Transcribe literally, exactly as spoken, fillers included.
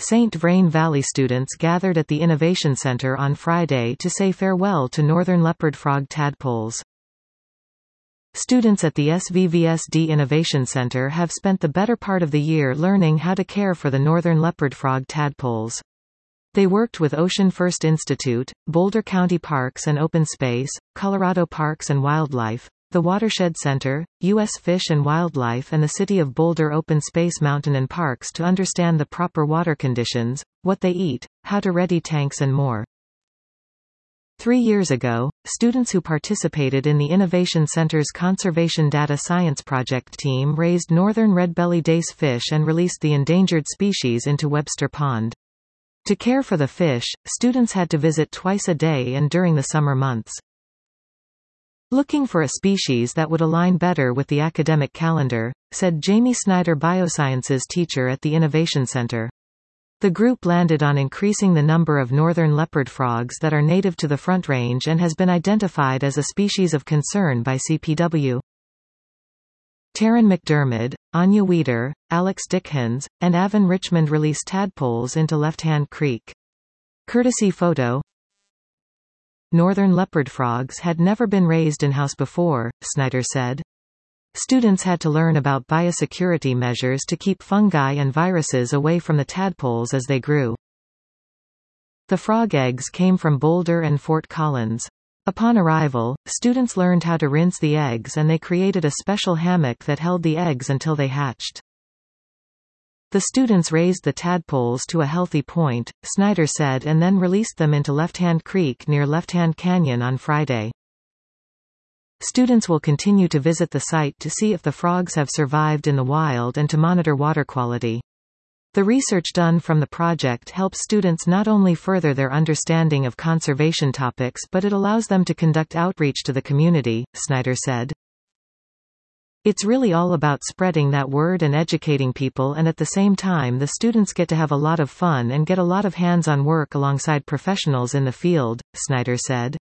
Saint Vrain Valley students gathered at the Innovation Center on Friday to say farewell to northern leopard frog tadpoles. Students at the S V V S D Innovation Center have spent the better part of the year learning how to care for the northern leopard frog tadpoles. They worked with Ocean First Institute, Boulder County Parks and Open Space, Colorado Parks and Wildlife, the Watershed Center, U S Fish and Wildlife and the City of Boulder Open Space Mountain and Parks to understand the proper water conditions, what they eat, how to ready tanks and more. Three years ago, students who participated in the Innovation Center's Conservation Data Science Project team raised northern red-bellied dace fish and released the endangered species into Webster Pond. To care for the fish, students had to visit twice a day and during the summer months. Looking for a species that would align better with the academic calendar, said Jamie Snyder, biosciences teacher at the Innovation Center. The group landed on increasing the number of northern leopard frogs that are native to the Front Range and has been identified as a species of concern by C P W. Taryn McDermott, Anya Weeder, Alex Dickhens, and Avon Richmond released tadpoles into Left Hand Creek. Courtesy photo. Northern leopard frogs had never been raised in-house before, Snyder said. Students had to learn about biosecurity measures to keep fungi and viruses away from the tadpoles as they grew. The frog eggs came from Boulder and Fort Collins. Upon arrival, students learned how to rinse the eggs and they created a special hammock that held the eggs until they hatched. The students raised the tadpoles to a healthy point, Snyder said, and then released them into Left Hand Creek near Left Hand Canyon on Friday. Students will continue to visit the site to see if the frogs have survived in the wild and to monitor water quality. The research done from the project helps students not only further their understanding of conservation topics but it allows them to conduct outreach to the community, Snyder said. It's really all about spreading that word and educating people, and at the same time the students get to have a lot of fun and get a lot of hands-on work alongside professionals in the field, Snyder said.